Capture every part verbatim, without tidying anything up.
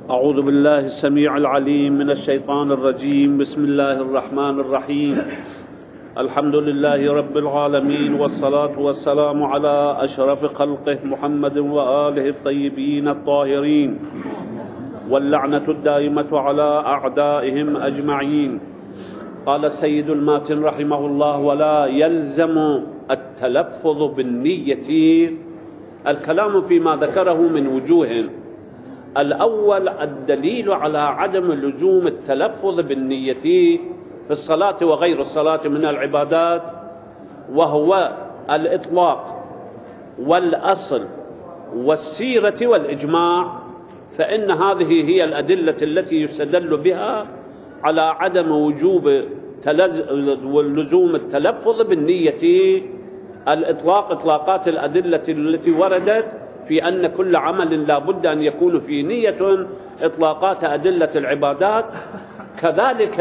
أعوذ بالله السميع العليم من الشيطان الرجيم. بسم الله الرحمن الرحيم. الحمد لله رب العالمين، والصلاة والسلام على أشرف خلقه محمد وآله الطيبين الطاهرين، واللعنة الدائمة على أعدائهم أجمعين. قال السيد الماتن رحمه الله: ولا يلزم التلفظ بالنية. الكلام فيما ذكره من وجوه. الأول الدليل على عدم لزوم التلفظ بالنية في الصلاة وغير الصلاة من العبادات، وهو الإطلاق والأصل والسيرة والإجماع، فإن هذه هي الأدلة التي يستدل بها على عدم وجوب ولزوم التلفظ بالنية. الإطلاق إطلاقات الأدلة التي وردت في أن كل عمل لا بد أن يكون فيه نية، إطلاقات أدلة العبادات. كذلك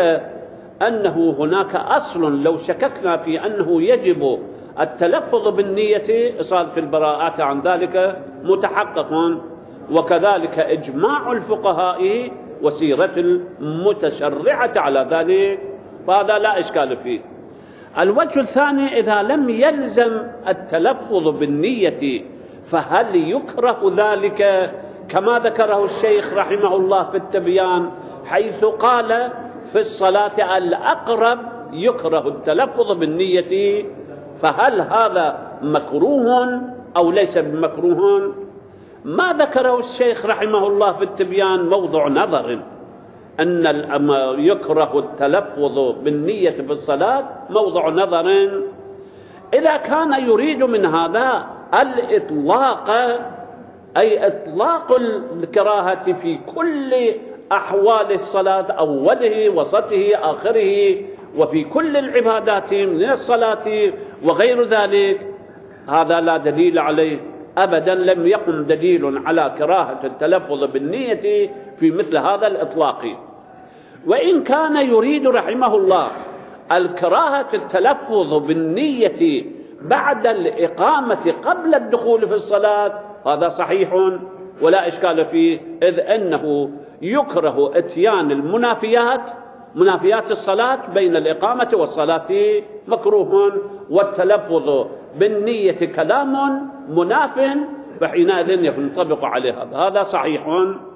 أنه هناك أصل لو شككنا في أنه يجب التلفظ بالنية، إصالة البراءات عن ذلك متحقق، وكذلك إجماع الفقهاء وسيرة المتشرعة على ذلك، فهذا لا إشكال فيه. الوجه الثاني: إذا لم يلزم التلفظ بالنية فهل يكره ذلك كما ذكره الشيخ رحمه الله في التبيان، حيث قال في الصلاة الأقرب يكره التلفظ بالنية، فهل هذا مكروه أو ليس بمكروه؟ ما ذكره الشيخ رحمه الله في التبيان موضع نظر، أن يكره التلفظ بالنية في الصلاة موضع نظر. إذا كان يريد من هذا الإطلاق، أي إطلاق الكراهة في كل أحوال الصلاة، أوله وسطه آخره، وفي كل العبادات من الصلاة وغير ذلك، هذا لا دليل عليه أبدا. لم يقم دليل على كراهة التلفظ بالنية في مثل هذا الإطلاق. وإن كان يريد رحمه الله الكراهة التلفظ بالنية بعد الإقامة قبل الدخول في الصلاة، هذا صحيح ولا إشكال فيه، إذ أنه يكره إتيان المنافيات، منافيات الصلاة بين الإقامة والصلاة مكروه، والتلفظ بالنية كلام مناف، فحينئذ ينطبق عليه هذا، هذا صحيح.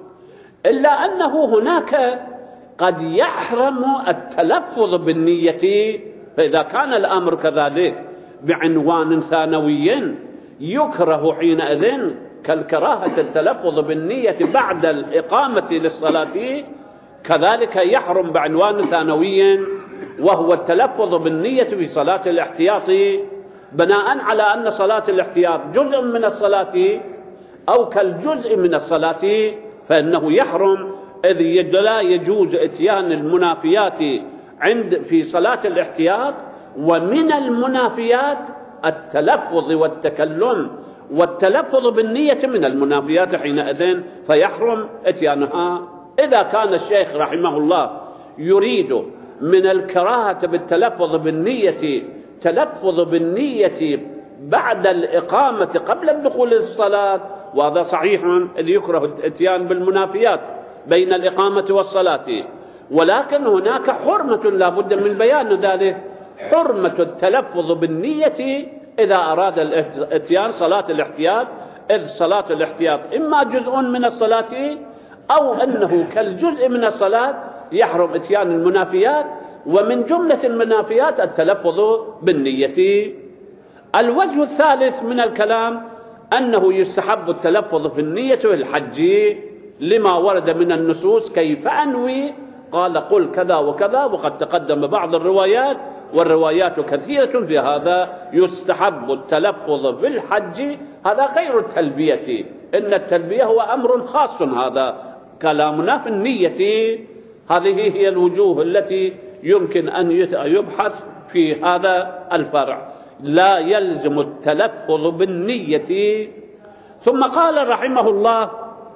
إلا أنه هناك قد يحرم التلفظ بالنية، فإذا كان الأمر كذلك بعنوان ثانوي يكره حينئذ كالكراهة التلفظ بالنية بعد الإقامة للصلاة، كذلك يحرم بعنوان ثانوي وهو التلفظ بالنية في صلاة الاحتياط، بناء على أن صلاة الاحتياط جزء من الصلاة أو كالجزء من الصلاة، فإنه يحرم، إذ لا يجوز إتيان المنافيات عند في صلاة الاحتياط. ومن المنافيات التلفظ والتكلم، والتلفظ بالنية من المنافيات حينئذ، فيحرم إتيانها. إذا كان الشيخ رحمه الله يريد من الكراهة بالتلفظ بالنية تلفظ بالنية بعد الإقامة قبل الدخول للصلاة، وهذا صحيح، إذ يكره الإتيان بالمنافيات بين الإقامة والصلاة. ولكن هناك حرمة لا بد من بيان ذلك، حرمة التلفظ بالنية إذا أراد الإتيان صلاة الاحتياط، إذ صلاة الاحتياط إما جزء من الصلاة أو أنه كالجزء من الصلاة، يحرم إتيان المنافيات، ومن جملة المنافيات التلفظ بالنية. الوجه الثالث من الكلام أنه يستحب التلفظ في النية في الحج، لما ورد من النصوص: كيف أنوي؟ قال قل كذا وكذا، وقد تقدم بعض الروايات، والروايات كثيرة في هذا. يستحب التلفظ بالحج، هذا غير التلبية، إن التلبية هو أمر خاص، هذا كلامنا في النية. هذه هي الوجوه التي يمكن أن يبحث في هذا الفرع. لا يلزم التلفظ بالنية. ثم قال رحمه الله: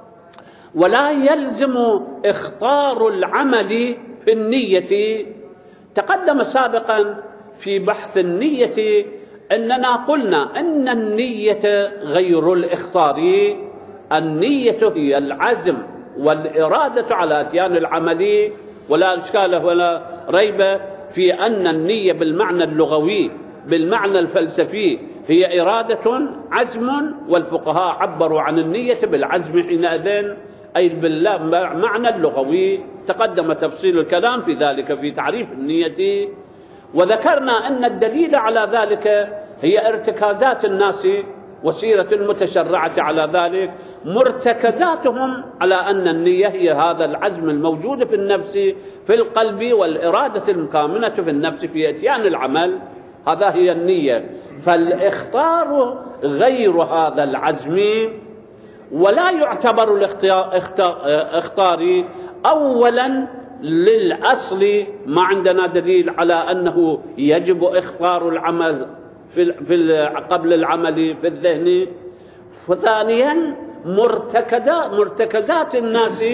ولا يلزم إخطار العمل في النية. تقدم سابقا في بحث النية أننا قلنا أن النية غير الإخطار. النية هي العزم والإرادة على إتيان العمل، ولا إشكال ولا ريب في أن النية بالمعنى اللغوي بالمعنى الفلسفي هي إرادة عزم، والفقهاء عبروا عن النية بالعزم حينئذ، أي بالمعنى اللغوي. تقدم تفصيل الكلام في ذلك في تعريف النية، وذكرنا أن الدليل على ذلك هي ارتكازات الناس وسيرة المتشرعة على ذلك، مرتكزاتهم على أن النية هي هذا العزم الموجود في النفس في القلب والإرادة الكامنة في النفس في إتيان العمل، هذا هي النية. فالاختار غير هذا العزم، ولا يعتبر الاختار أولا للأصل، ما عندنا دليل على أنه يجب اختار العمل في في قبل العمل في الذهن. وثانيا مرتكزات الناس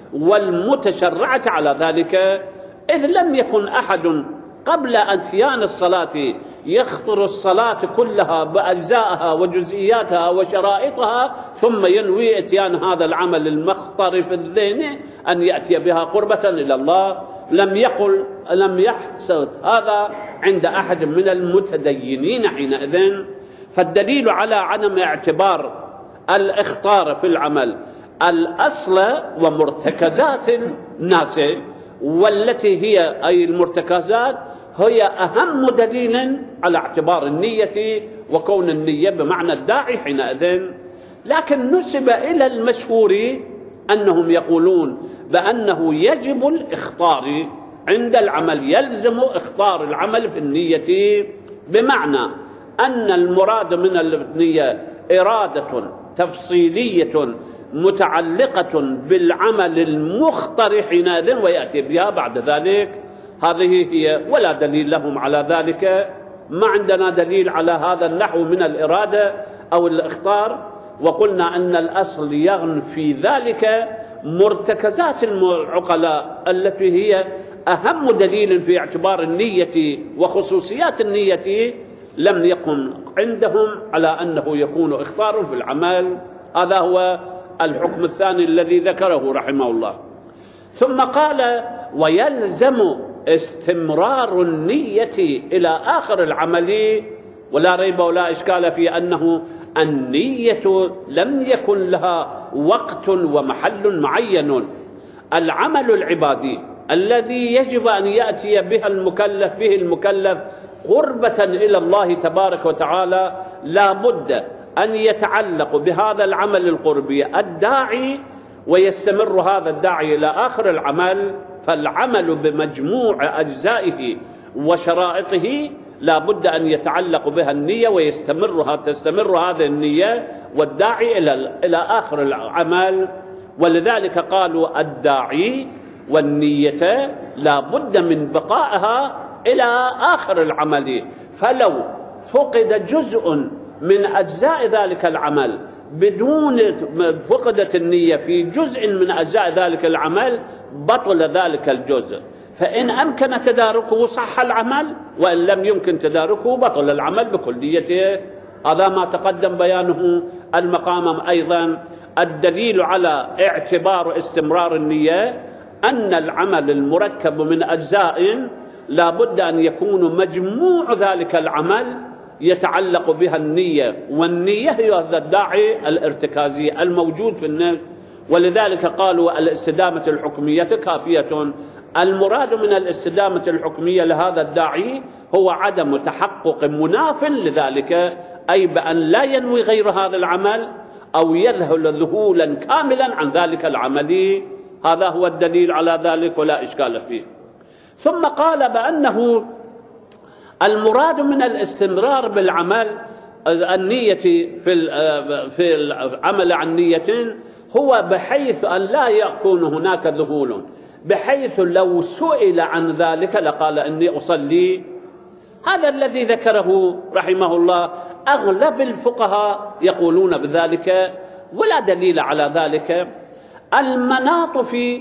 والمتشرعة على ذلك، إذ لم يكن أحد قبل أتيان الصلاة يخطر الصلاة كلها بأجزائها وجزئياتها وشرائطها ثم ينوي إتيان هذا العمل المخطر في الذهن أن يأتي بها قربة إلى الله. لم يقل لم يحصل هذا عند أحد من المتدينين حينئذ. فالدليل على عدم اعتبار الاختار في العمل الأصل ومرتكزات الناس، والتي هي أي المرتكزات هي أهم دليل على اعتبار النية وكون النية بمعنى الداعي حينئذ. لكن نسب إلى المشهور أنهم يقولون بأنه يجب الاختار عند العمل، يلزم اختار العمل في النية، بمعنى أن المراد من النية إرادة تفصيلية متعلقة بالعمل المختار حينئذ ويأتي بها بعد ذلك. هذه هي، ولا دليل لهم على ذلك، ما عندنا دليل على هذا النحو من الإرادة أو الاختار. وقلنا أن الأصل يغن في ذلك مرتكزات العقلاء التي هي أهم دليل في اعتبار النية وخصوصيات النية، لم يكن عندهم على أنه يكون اختار في العمل. هذا هو الحكم الثاني الذي ذكره رحمه الله. ثم قال: ويلزم استمرار النية إلى آخر العمل، ولا ريب ولا إشكال في أنه النية لم يكن لها وقت ومحل معين. العمل العبادي الذي يجب أن يأتي بها المكلف به المكلف قربة إلى الله تبارك وتعالى لا بد أن يتعلق بهذا العمل القربي الداعي، ويستمر هذا الداعي إلى آخر العمل. فالعمل بمجموع أجزائه وشرائطه لا بد أن يتعلق بها النية ويستمرها تستمر هذه النية والداعي إلى إلى آخر العمل. ولذلك قالوا الداعي والنية لا بد من بقائها إلى آخر العمل. فلو فقد جزء من أجزاء ذلك العمل بدون فقدت النية في جزء من أجزاء ذلك العمل بطل ذلك الجزء. فإن أمكن تداركه صح العمل، وإن لم يمكن تداركه بطل العمل بكليته. هذا ما تقدم بيانه المقام. أيضا الدليل على اعتبار استمرار النية أن العمل المركب من أجزاء لا بد أن يكون مجموع ذلك العمل يتعلق بها النية، والنية هي هذا الداعي الارتكازي الموجود في النفس. ولذلك قالوا الاستدامة الحكمية كافية. المراد من الاستدامة الحكمية لهذا الداعي هو عدم تحقق مناف لذلك، أي بأن لا ينوي غير هذا العمل أو يذهل ذهولا كاملا عن ذلك العمل. هذا هو الدليل على ذلك ولا إشكال فيه. ثم قال بأنه المراد من الاستمرار بالعمل النية في في العمل عن نية هو بحيث أن لا يكون هناك ذهول، بحيث لو سئل عن ذلك لقال إني أصلي. هذا الذي ذكره رحمه الله. أغلب الفقهاء يقولون بذلك ولا دليل على ذلك. المناط في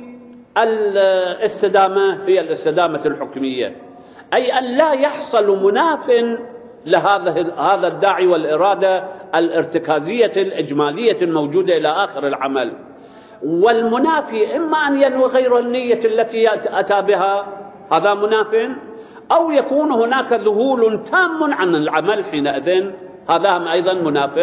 الاستدامة هي الاستدامة الحكمية، أي أن لا يحصل مناف لهذا هذا الداعي والإرادة الارتكازية الإجمالية الموجودة إلى آخر العمل. والمنافي إما أن ينوي غير النية التي أتى بها، هذا مناف، أو يكون هناك ذهول تام عن العمل حينئذ، هذا أيضا مناف.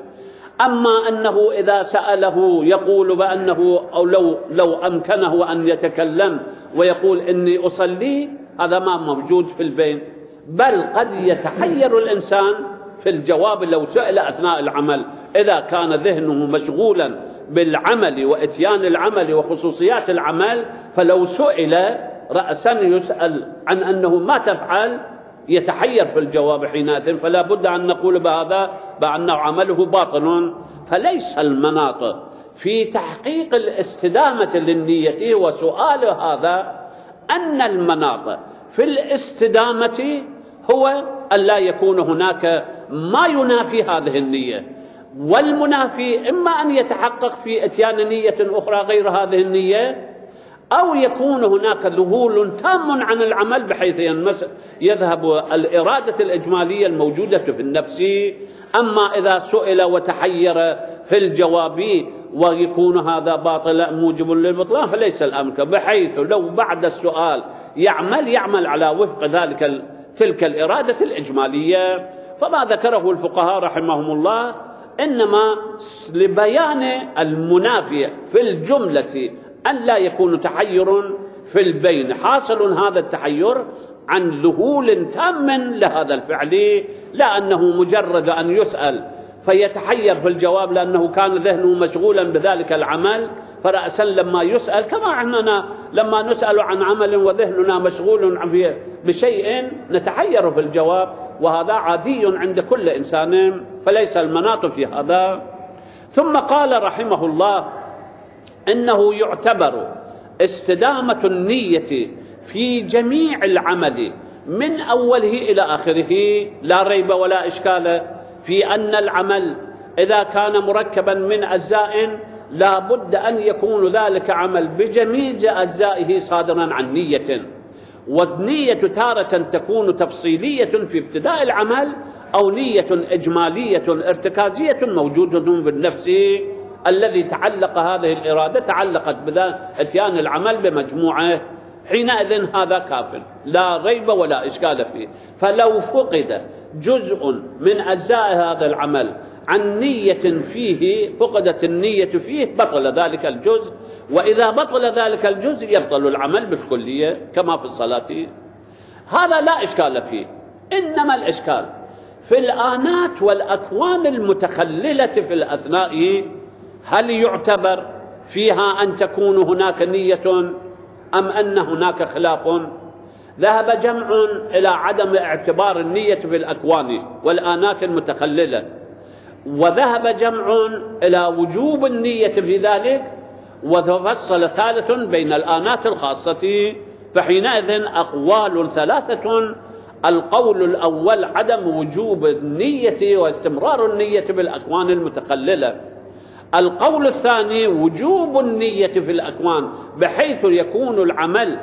أما أنه إذا سأله يقول بأنه أو لو, لو أمكنه أن يتكلم ويقول إني أصلي، هذا ما موجود في البين، بل قد يتحير الإنسان في الجواب لو سئل أثناء العمل، إذا كان ذهنه مشغولا بالعمل وإتيان العمل وخصوصيات العمل، فلو سئل رأسا يسأل عن أنه ما تفعل يتحير في الجواب حينئذ، فلا بد أن نقول بهذا بأنه عمله باطل. فليس المناط في تحقيق الاستدامة للنية وسؤال هذا أن المناط في الاستدامة هو أن لا يكون هناك ما ينافي هذه النية، والمنافي إما أن يتحقق في إتيان نية أخرى غير هذه النية، أو يكون هناك ذهول تام عن العمل بحيث يذهب الإرادة الإجمالية الموجودة في النفس. أما إذا سئل وتحير في الجواب ويكون هذا باطل موجب للبطلان فليس الأمر، بحيث لو بعد السؤال يعمل يعمل على وفق ذلك تلك الإرادة الإجمالية. فما ذكره الفقهاء رحمهم الله إنما لبيان المنافي في الجملة أن لا يكون تحير في البين، حاصل هذا التحير عن ذهول تام لهذا الفعل، لا أنه مجرد أن يسأل فيتحير في الجواب لأنه كان ذهنه مشغولا بذلك العمل، فرأسا لما يسأل كما أننا لما نسأل عن عمل وذهننا مشغول بشيء نتحير في الجواب، وهذا عادي عند كل إنسان، فليس المناط في هذا. ثم قال رحمه الله إنه يعتبر استدامة النية في جميع العمل من أوله إلى آخره، لا ريب ولا إشكال في أن العمل إذا كان مركبا من أجزاء لا بد أن يكون ذلك عمل بجميع أجزائه صادرا عن نية، والنية تارة تكون تفصيلية في ابتداء العمل، أو نية إجمالية ارتكازية موجودة بالنفس الذي تعلق هذه الإرادة تعلقت بإتيان العمل بمجموعه، حينئذ هذا كاف لا ريب ولا إشكال فيه. فلو فقد جزء من أجزاء هذا العمل عن نية فيه، فقدت النية فيه، بطل ذلك الجزء، وإذا بطل ذلك الجزء يبطل العمل بالكلية كما في الصلاة. هذا لا إشكال فيه، إنما الإشكال في الآنات والأكوان المتخللة في الأثناء، هل يعتبر فيها أن تكون هناك نية أم أن هناك خلاف؟ ذهب جمع إلى عدم اعتبار النية في الأكوان والآنات المتخللة، وذهب جمع إلى وجوب النية في ذلك، وفصل ثالث بين الآنات الخاصة. فحينئذ أقوال ثلاثة: القول الأول عدم وجوب النية واستمرار النية بالأكوان المتخللة، القول الثاني وجوب النية في الأكوان بحيث يكون العمل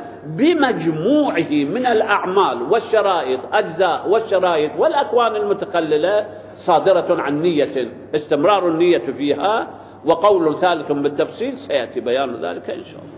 بمجموعه من الأعمال والشرائط، أجزاء والشرائط والأكوان المتخللة صادرة عن نية، استمرار النية فيها. وقول ثالث بالتفصيل سيأتي بيان ذلك إن شاء الله.